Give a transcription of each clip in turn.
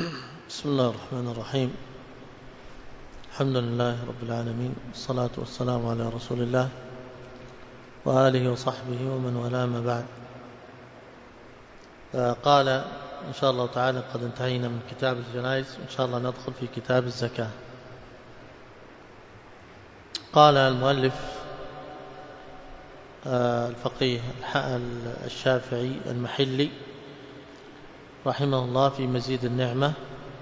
بسم الله الرحمن الرحيم. الحمد لله رب العالمين، والصلاة والسلام على رسول الله وآله وصحبه ومن والاه، ما بعد. قال إن شاء الله تعالى قد انتهينا من كتاب الجنائز، إن شاء الله ندخل في كتاب الزكاة. قال المؤلف الفقيه الشافعي المحلي رحمه الله في مزيد النعمة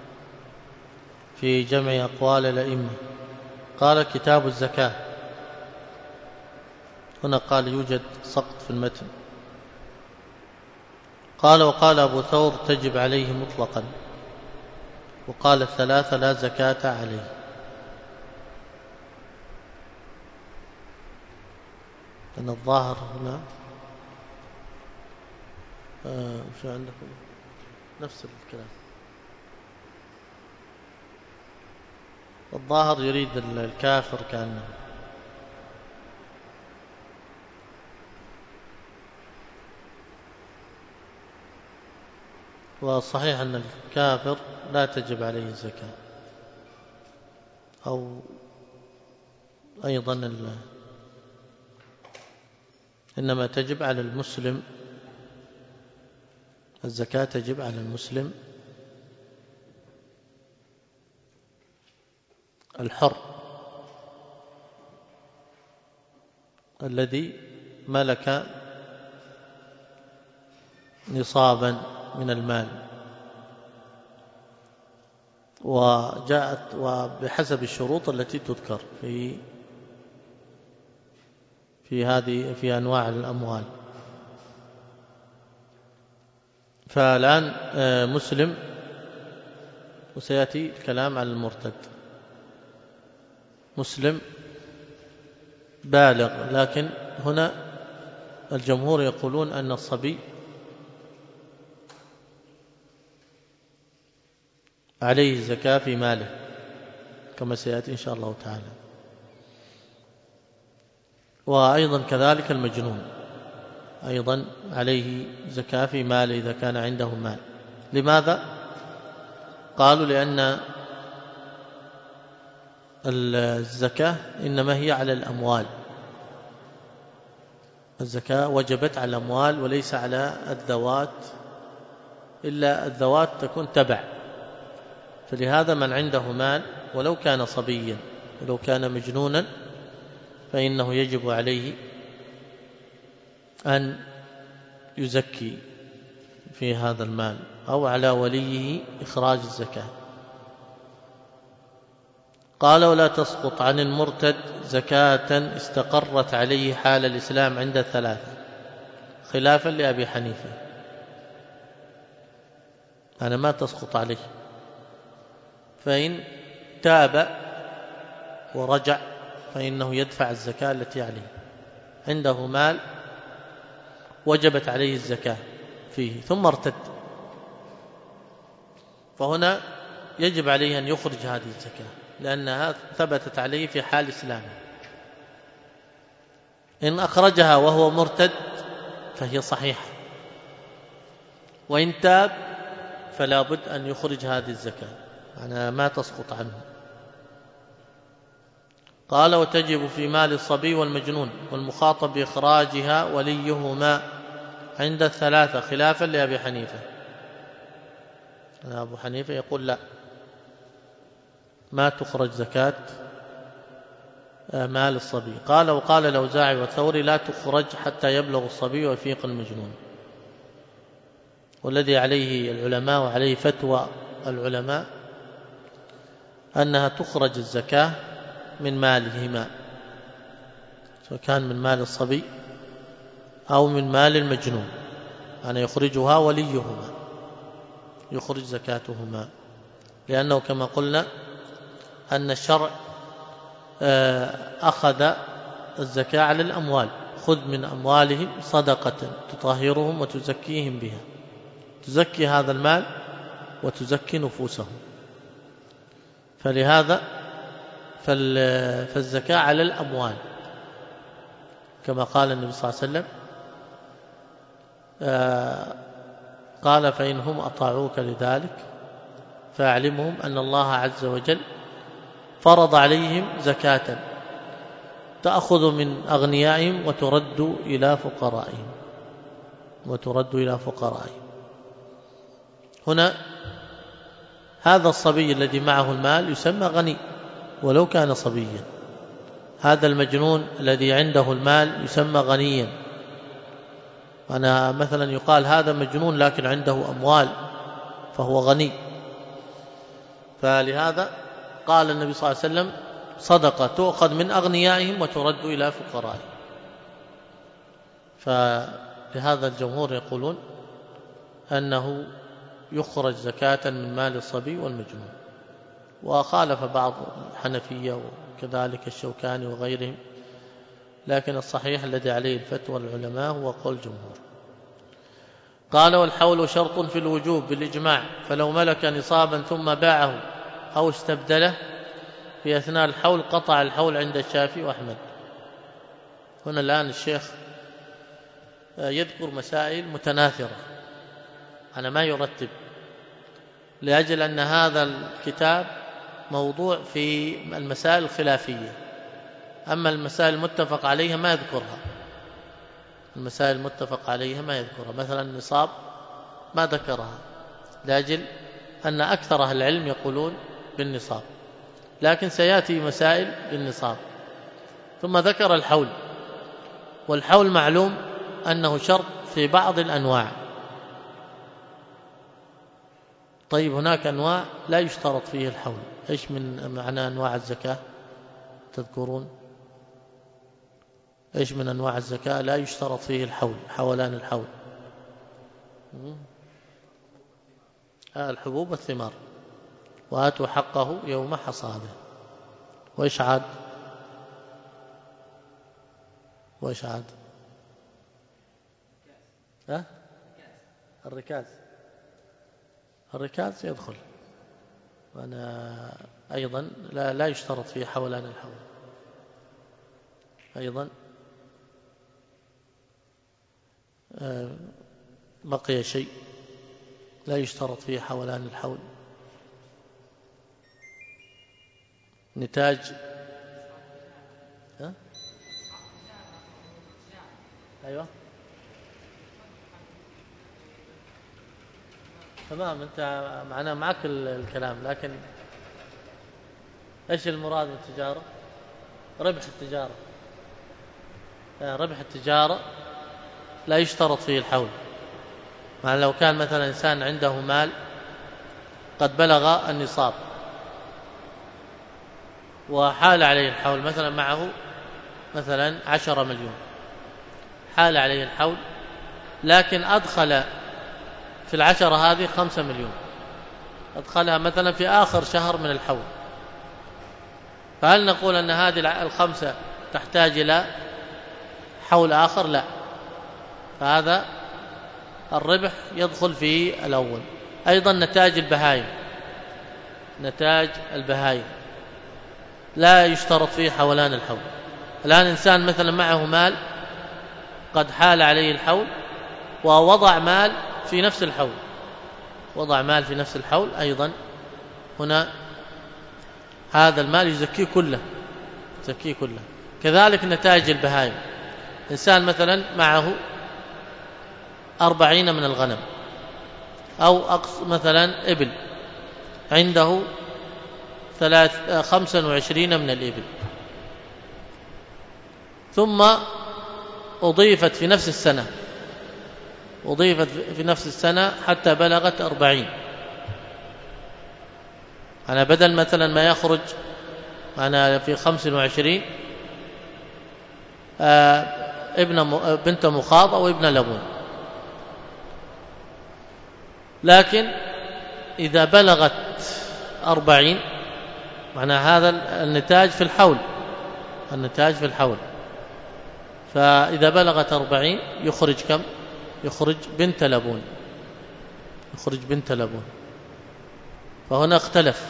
في جمع أقوال الأئمة، قال كتاب الزكاة. هنا قال يوجد سقط في المتن. قال وقال أبو ثور تجب عليه مطلقا، وقال الثلاثة لا زكاة عليه. أن الظاهر هنا شو عندكم نفس الكلام، الظاهر يريد الكافر كأنه، وصحيح أن الكافر لا تجب عليه الزكاة، أو أيضا إنما تجب على المسلم، الزكاة تجب على المسلم الحر الذي ملك نصابا من المال، وجاءت وبحسب الشروط التي تذكر في أنواع الأموال. فالآن مسلم، وسيأتي الكلام على المرتد، مسلم بالغ، لكن هنا الجمهور يقولون أن الصبي عليه زكاة في ماله كما سيأتي إن شاء الله تعالى، وأيضا كذلك المجنون أيضا عليه زكاة في ماله إذا كان عنده مال. لماذا؟ قالوا لأن الزكاة إنما هي على الأموال، الزكاة وجبت على الأموال وليس على الذوات، إلا الذوات تكون تبع. فلهذا من عنده مال ولو كان صبيا ولو كان مجنونا فإنه يجب عليه أن يزكي في هذا المال، أو على وليه إخراج الزكاة. قال ولا تسقط عن المرتد زكاة استقرت عليه حال الإسلام عند الثلاثة، خلافا لأبي حنيفة. أنا ما تسقط عليه، فإن تاب ورجع فإنه يدفع الزكاة التي عليه. عنده مال وجبت عليه الزكاة فيه ثم ارتد، فهنا يجب عليه أن يخرج هذه الزكاة لأنها ثبتت عليه في حال إسلامه. إن أخرجها وهو مرتد فهي صحيحة، وإن تاب فلا بد أن يخرج هذه الزكاة، أنا ما تسقط عنه. قال وتجب في مال الصبي والمجنون والمخاطب بإخراجها وليهما عند الثلاثة، خلافا لأبي حنيفة. أبو حنيفة يقول لا، ما تخرج زكاة مال الصبي. قال وقال الأوزاعي والثوري لا تخرج حتى يبلغ الصبي ويفيق المجنون. والذي عليه العلماء وعليه فتوى العلماء أنها تخرج الزكاة من مالهما، سواء كان من مال الصبي أو من مال المجنون، أنا يخرجها وليهما، يخرج زكاتهما، لأنه كما قلنا أن الشرع أخذ الزكاة على الأموال، خذ من أموالهم صدقة تطهرهم وتزكيهم بها، تزكي هذا المال وتزكي نفوسهم. فلهذا فالزكاة على الأموال كما قال النبي صلى الله عليه وسلم، قال فإنهم أطاعوك لذلك فأعلمهم أن الله عز وجل فرض عليهم زكاة تأخذ من أغنيائهم وترد إلى فقرائهم. هنا هذا الصبي الذي معه المال يسمى غني ولو كان صبيا، هذا المجنون الذي عنده المال يسمى غنيا. أنا مثلا يقال هذا مجنون لكن عنده أموال فهو غني. فلهذا قال النبي صلى الله عليه وسلم صدقة تؤخذ من أغنيائهم وترد إلى فقرائهم. فلهذا الجمهور يقولون أنه يخرج زكاة من مال الصبي والمجنون. وخالف بعض الحنفية وكذلك الشوكاني وغيرهم، لكن الصحيح الذي عليه الفتوى العلماء هو قول الجمهور. قال والحول شرط في الوجوب بالإجماع، فلو ملك نصابا ثم باعه أو استبدله في أثناء الحول قطع الحول عند الشافعي وأحمد. هنا الآن الشيخ يذكر مسائل متناثرة، أنا ما يرتب، لأجل أن هذا الكتاب موضوع في المسائل الخلافية، أما المسائل المتفق عليها ما يذكرها. المسائل المتفق عليها ما يذكرها، مثلا النصاب ما ذكرها لأجل أن أكثر أهل العلم يقولون بالنصاب، لكن سيأتي مسائل بالنصاب. ثم ذكر الحول، والحول معلوم أنه شرط في بعض الأنواع. طيب هناك أنواع لا يشترط فيه الحول، إيش من معنى أنواع الزكاة تذكرون؟ إيش من أنواع الزكاة لا يشترط فيه الحول، حولان الحول؟ الحبوب والثمار، وآتوا حقه يوم حصاده. وإيش عاد؟ وإيش عاد؟ الركاز يدخل، وأنا أيضا لا يشترط فيه حولان الحول. أيضا بقي شيء لا يشترط فيه حولان الحول، نتاج. أيوة تمام، أنت معنا معك الكلام، لكن إيش المراد بالتجارة؟ ربح التجارة. ربح التجارة لا يشترط فيه الحول. مع لو كان مثلا إنسان عنده مال قد بلغ النصاب وحال عليه الحول، مثلا معه مثلا 10 مليون، حال عليه الحول لكن أدخل في 10 هذه 5 مليون، أدخلها مثلا في آخر شهر من الحول، فهل نقول أن هذه 5 تحتاج إلى حول آخر؟ لا، فهذا الربح يدخل في الأول. أيضا نتاج البهائم لا يشترط فيه حولان الحول. الآن إنسان مثلا معه مال قد حال عليه الحول ووضع مال في نفس الحول، أيضا هنا هذا المال يزكيه كله. كذلك نتاج البهائم، إنسان مثلا معه 40 من الغنم أو مثلا إبل، عنده 25 من الإبل، ثم أضيفت في نفس السنة حتى بلغت 40. أنا بدل مثلا ما يخرج أنا في 25 بنت مخاض أو ابن لبون، لكن إذا بلغت 40 معنى هذا النتاج في الحول، فإذا بلغت 40 يخرج كم؟ يخرج بنت لبون. فهنا اختلف.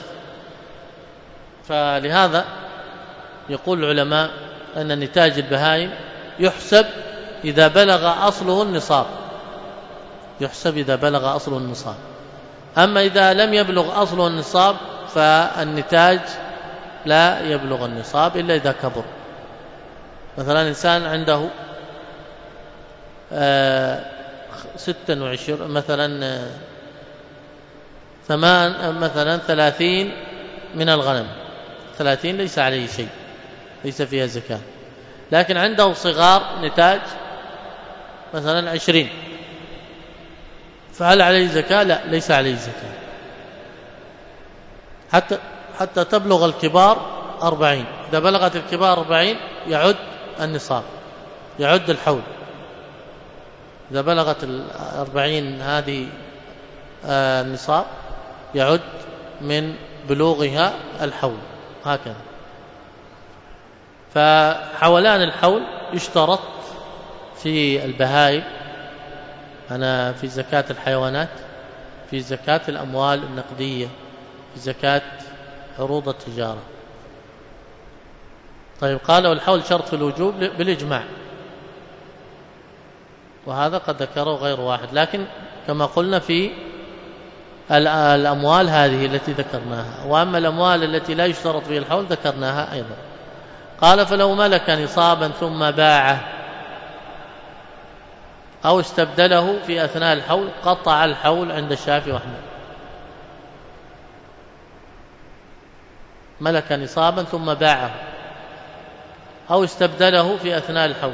فلهذا يقول العلماء أن نتاج البهائم يحسب إذا بلغ أصله النصاب، أما إذا لم يبلغ أصل النصاب فالنتاج لا يبلغ النصاب إلا إذا كبر. مثلا إنسان عنده 26 مثلا 30 من الغنم، 30 ليس عليه شيء، ليس فيها زكاة، لكن عنده صغار نتاج مثلا 20، فهل عليه زكاة؟ لا، ليس عليه زكاة حتى تبلغ الكبار 40. إذا بلغت الكبار 40 يعد النصاب، يعد الحول. إذا بلغت 40 هذه النصاب يعد من بلوغها الحول، هكذا. فحولان الحول يشترط في البهائم، أنا في زكاة الحيوانات، في زكاة الأموال النقدية، في زكاة عروض التجارة. طيب، قال والحول شرط في الوجوب بالإجماع، وهذا قد ذكره غير واحد، لكن كما قلنا في الأموال هذه التي ذكرناها. وأما الأموال التي لا يشترط فيها الحول ذكرناها أيضا. قال فلو ملك نصابا ثم باعه أو استبدله في أثناء الحول قطع الحول عند الشافعي وأحمد. ملك نصابا ثم باعه أو استبدله في أثناء الحول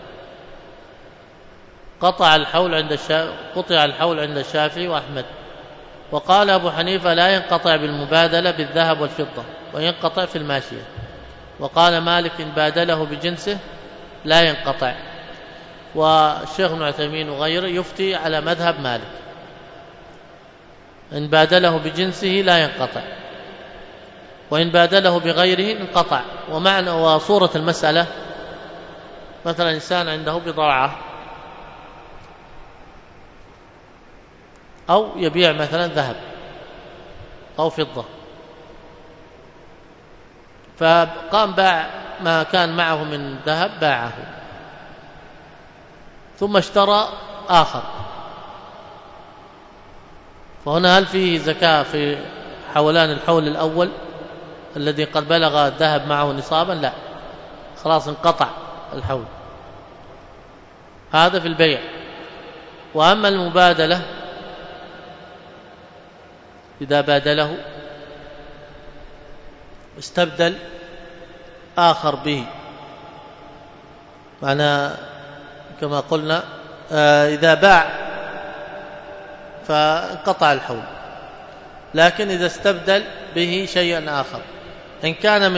قطع الحول عند الشافعي وأحمد. وقال أبو حنيفة لا ينقطع بالمبادلة بالذهب والفضة، وينقطع في الماشية. وقال مالك إن بادله بجنسه لا ينقطع. والشيخ ابن عثيمين وغيره يفتي على مذهب مالك، إن بادله بجنسه لا ينقطع، وإن بادله بغيره انقطع. ومعنى وصورة المسألة مثلا إنسان عنده بضاعة أو يبيع مثلا ذهب أو فضة، فقام باع ما كان معه من ذهب باعه، ثم اشترى آخر، فهنا هل فيه زكاة في حولان الحول الأول الذي قد بلغ الذهب معه نصابا؟ لا، خلاص انقطع الحول. هذا في البيع. وأما المبادلة إذا بادله استبدل آخر به، معنى كما قلنا إذا باع فانقطع الحول، لكن إذا استبدل به شيئا آخر إن كان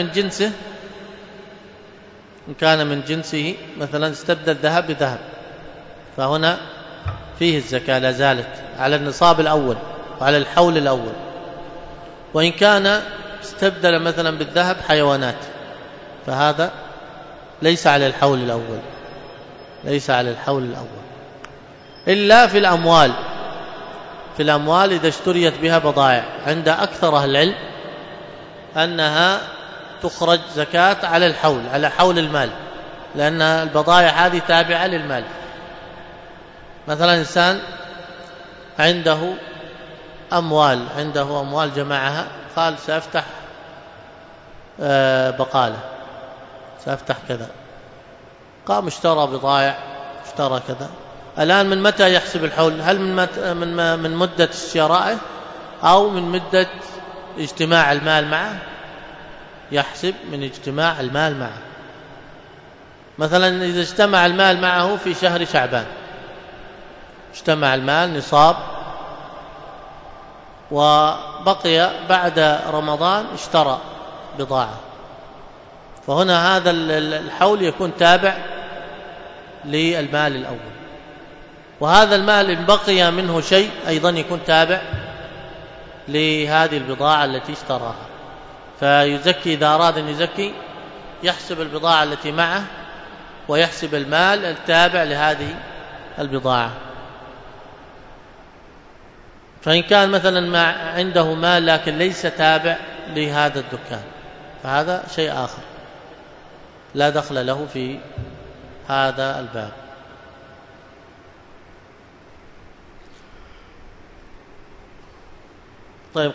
من جنسه مثلا استبدل ذهب بذهب، فهنا فيه الزكاة لا زالت على النصاب الأول وعلى الحول الأول. وإن كان استبدل مثلا بالذهب حيوانات فهذا ليس على الحول الأول، ليس على الحول الأول، إلا في الأموال. في الأموال إذا اشتريت بها بضائع عند أكثر أهل العلم أنها تخرج زكاة على الحول، على حول المال، لأن البضائع هذه تابعة للمال. مثلا إنسان عنده أموال جمعها، قال سأفتح بقالة، سأفتح كذا، قام اشترى بضائع، اشترى كذا. الآن من متى يحسب الحول؟ هل من مدة شرائه أو من مدة اجتماع المال معه؟ يحسب من اجتماع المال معه. مثلا إذا اجتمع المال معه في شهر شعبان، اجتمع المال نصاب، وبقي بعد رمضان اشترى بضاعة، فهنا هذا الحول يكون تابع للمال الأول. وهذا المال إن بقي منه شيء أيضا يكون تابع لهذه البضاعة التي اشتراها. فيزكي إذا أراد أن يزكي يحسب البضاعة التي معه ويحسب المال التابع لهذه البضاعة. فإن كان مثلا ما عنده مال لكن ليس تابع لهذا الدكان فهذا شيء آخر لا دخل له في هذا الباب. طيب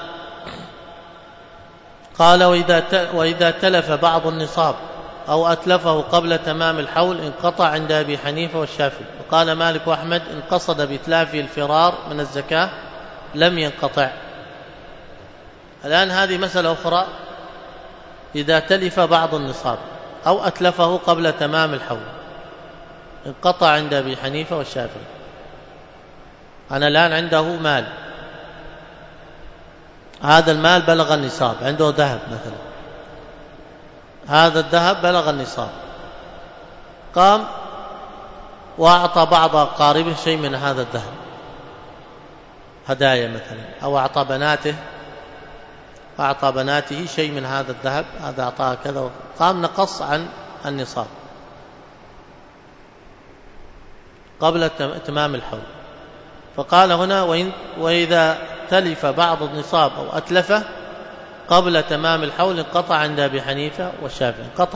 قال وإذا تلف بعض النصاب أو أتلفه قبل تمام الحول انقطع عند أبي حنيفة والشافعي. وقال مالك وأحمد إن قصد بإتلافه الفرار من الزكاة لم ينقطع. الآن هذه مسألة أخرى، إذا تلف بعض النصاب أو أتلفه قبل تمام الحول انقطع عند أبي حنيفة والشافعي. أنا الآن عنده مال، هذا المال بلغ النصاب، عنده ذهب مثلا، هذا الذهب بلغ النصاب، قام وأعطى بعض أقاربه شيء من هذا الذهب هدايا مثلا، أو أعطى بناته شيء من هذا الذهب، هذا أعطاه كذا، قام نقص عن النصاب قبل تمام الحول. فقال هنا وإذا تلف بعض النصاب أو أتلفه قبل تمام الحول انقطع عند أبي حنيفة والشافعي، انقطع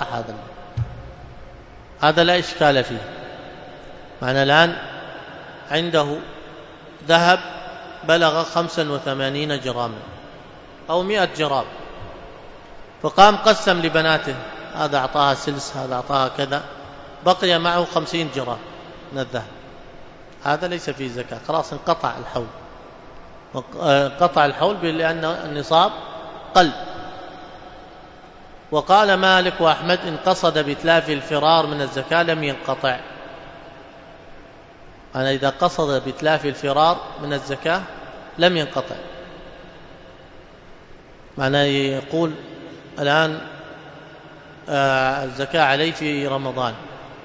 هذا لا إشكال فيه. معنى الآن عنده ذهب بلغ 85 جراما أو 100 جرام، فقام قسم لبناته، هذا أعطاها سلس، هذا أعطاها كذا، بقي معه 50 جرام من الذهب، هذا ليس فيه زكاة، خلاص انقطع الحول لأن النصاب قل. وقال مالك وأحمد إن قصد بإتلاف الفرار من الزكاة لم ينقطع. أنا إذا قصد بإتلاف الفرار من الزكاة لم ينقطع. معنى يقول الآن الزكاة عليه في رمضان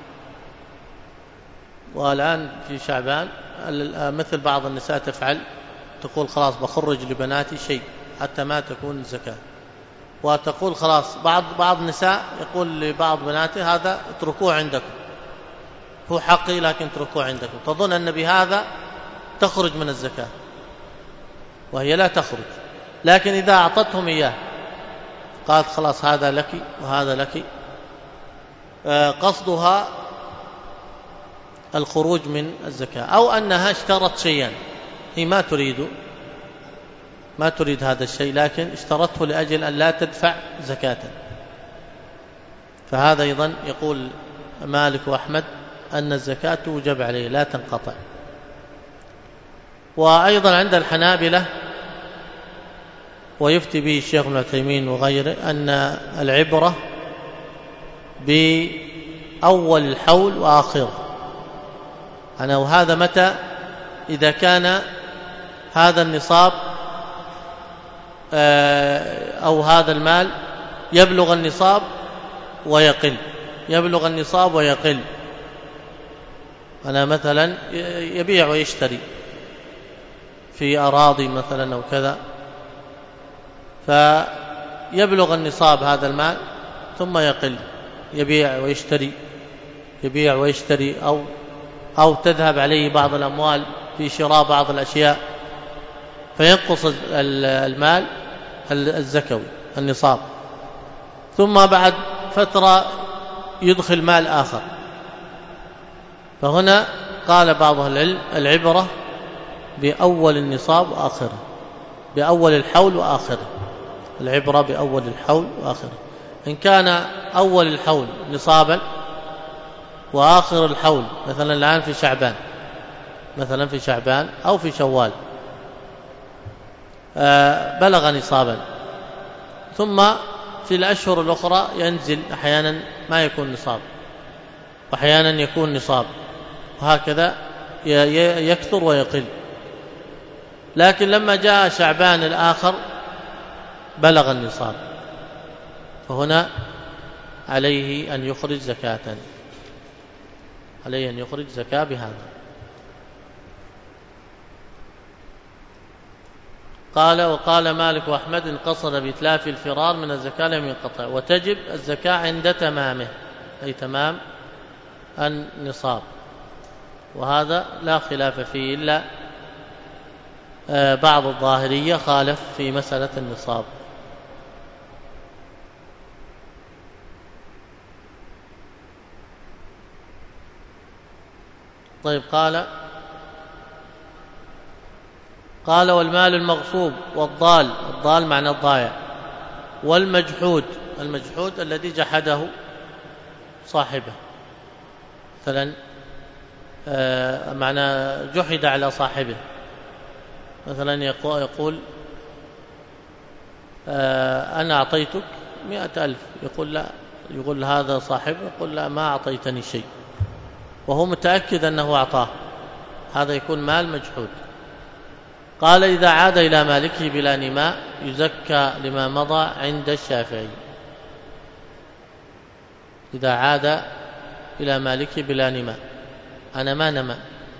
والآن في شعبان، مثل بعض النساء تفعل، تقول خلاص بخرج لبناتي شيء حتى ما تكون الزكاة، وتقول خلاص بعض النساء يقول لبعض بناته هذا اتركوه عندكم، هو حقي لكن اتركوه عندكم، تظن أن بهذا تخرج من الزكاة وهي لا تخرج. لكن إذا أعطتهم إياه قالت خلاص هذا لك وهذا لك، قصدها الخروج من الزكاة، أو أنها اشترت شيئا هي ما تريد هذا الشيء، لكن اشترته لأجل أن لا تدفع زكاة، فهذا أيضا يقول مالك وأحمد أن الزكاة توجب عليه لا تنقطع. وأيضا عند الحنابلة ويفتي به الشيخ ابن عثيمين وغيره أن العبرة بأول الحول وآخره، وهذا متى؟ إذا كان هذا النصاب أو هذا المال يبلغ النصاب ويقل، أنا مثلا يبيع ويشتري في أراضي مثلا أو كذا، فيبلغ النصاب هذا المال ثم يقل، يبيع ويشتري أو تذهب عليه بعض الأموال في شراء بعض الأشياء، فينقص المال الزكوي النصاب، ثم بعد فترة يدخل مال آخر. فهنا قال بعض أهل العلم العبرة بأول النصاب وآخره، بأول الحول وآخره، العبرة بأول الحول وآخره. إن كان أول الحول نصابا وآخر الحول مثلا الآن في شعبان أو في شوال بلغ نصابا، ثم في الأشهر الأخرى ينزل، أحيانا ما يكون نصاب وأحيانا يكون نصاب، وهكذا يكثر ويقل. لكن لما جاء شعبان الآخر بلغ النصاب، فهنا عليه أن يخرج زكاة بهذا. وقال مالك وأحمد إن قصد بإتلاف الفرار من الزكاة لم ينقطع، وتجب الزكاة عند تمامه، أي تمام النصاب، وهذا لا خلاف فيه، إلا بعض الظاهرية خالف في مسألة النصاب. طيب، قال قال والمال المغصوب والضال، الضال معنى الضائع، والمجحود، المجحود الذي جحده صاحبه، مثلا معنى جحد على صاحبه، مثلا يقول أنا أعطيتك 100,000، يقول لا، يقول هذا صاحبه يقول لا ما أعطيتني شيء، وهو متأكد أنه أعطاه، هذا يكون مال مجحود. قال إذا عاد إلى مالكه بلا نماء يزكى لما مضى عند الشافعي. إذا عاد إلى مالكه بلا نماء، أنا ما نمى،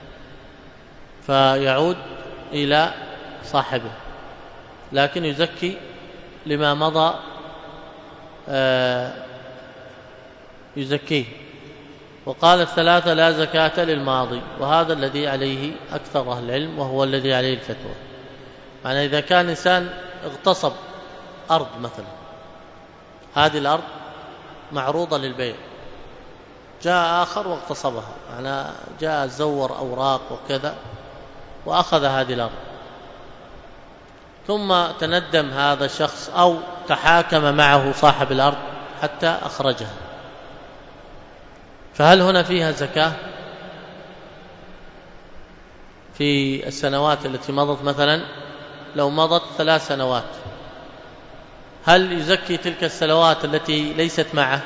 فيعود إلى صاحبه، لكن يزكي لما مضى، يزكيه. وقال الثلاثة لا زكاة للماضي، وهذا الذي عليه أكثر أهل العلم، وهو الذي عليه الفتوى. يعني إذا كان إنسان اغتصب أرض مثلا، هذه الأرض معروضة للبيع، جاء آخر واغتصبها، يعني جاء زور أوراق وكذا وأخذ هذه الأرض، ثم تندم هذا الشخص أو تحاكم معه صاحب الأرض حتى أخرجها، فهل هنا فيها زكاة في السنوات التي مضت؟ مثلا لو مضت 3 سنوات، هل يزكي تلك السنوات التي ليست معه؟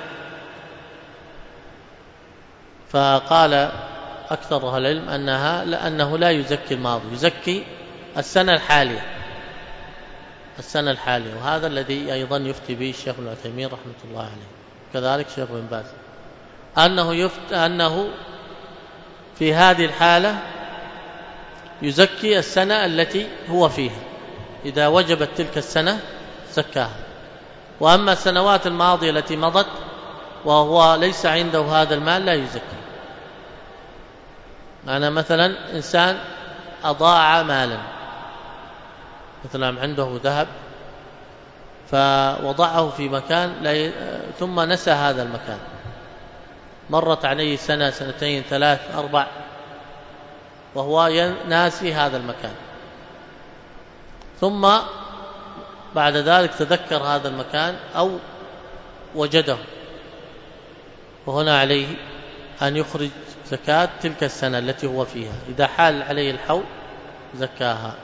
فقال أكثر أهل العلم أنه لا يزكي الماضي، يزكي السنة الحالية، السنة الحالية. وهذا الذي أيضا يفتي به الشيخ ابن عثيمين رحمة الله عليه، كذلك الشيخ بن باز، أنه في هذه الحالة يزكي السنة التي هو فيها، إذا وجبت تلك السنة زكاها. وأما السنوات الماضية التي مضت وهو ليس عنده هذا المال لا يزكي. أنا مثلا إنسان أضاع مالا، مثلا عنده ذهب فوضعه في مكان ثم نسى هذا المكان، مرت عليه سنة، 2 3 4 وهو ناسي هذا المكان، ثم بعد ذلك تذكر هذا المكان أو وجده، وهنا عليه أن يخرج زكاة تلك السنة التي هو فيها، إذا حال عليه الحول زكاها.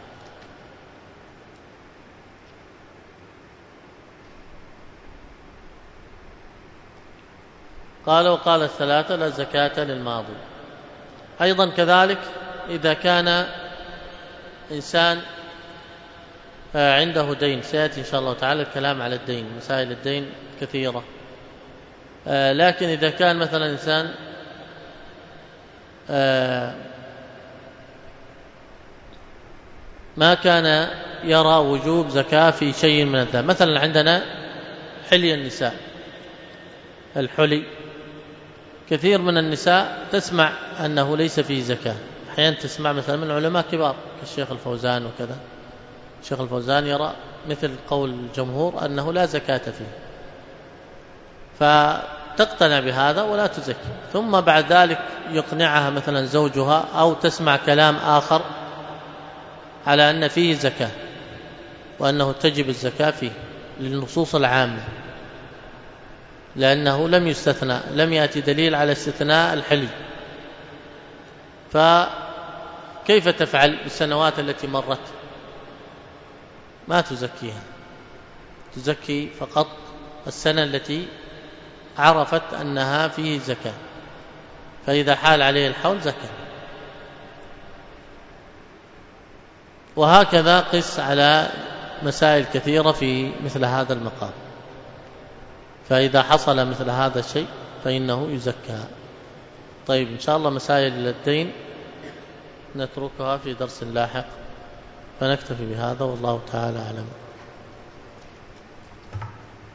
قال وقال الثلاثة لا زكاة للماضي. أيضا كذلك إذا كان إنسان عنده دين، سيأتي إن شاء الله تعالى الكلام على الدين، مسائل الدين كثيرة، لكن إذا كان مثلا إنسان ما كان يرى وجوب زكاة في شيء من الذهب، مثلا عندنا حلي النساء، الحلي كثير من النساء تسمع أنه ليس فيه زكاة، أحيانا تسمع مثلا من علماء كبار كالشيخ الفوزان وكذا، الشيخ الفوزان يرى مثل قول الجمهور أنه لا زكاة فيه، فتقتنع بهذا ولا تزكي، ثم بعد ذلك يقنعها مثلا زوجها أو تسمع كلام آخر على أن فيه زكاة وأنه تجب الزكاة فيه للنصوص العامة، لأنه لم يستثنى، لم يأتي دليل على استثناء الحلي، فكيف تفعل بالسنوات التي مرت؟ ما تزكيها، تزكي فقط السنة التي عرفت أنها فيه زكاة، فإذا حال عليه الحول زكاة. وهكذا قس على مسائل كثيرة في مثل هذا المقام، فإذا حصل مثل هذا الشيء فإنه يزكى. طيب إن شاء الله مسائل الدين نتركها في درس لاحق، فنكتفي بهذا والله تعالى أعلم.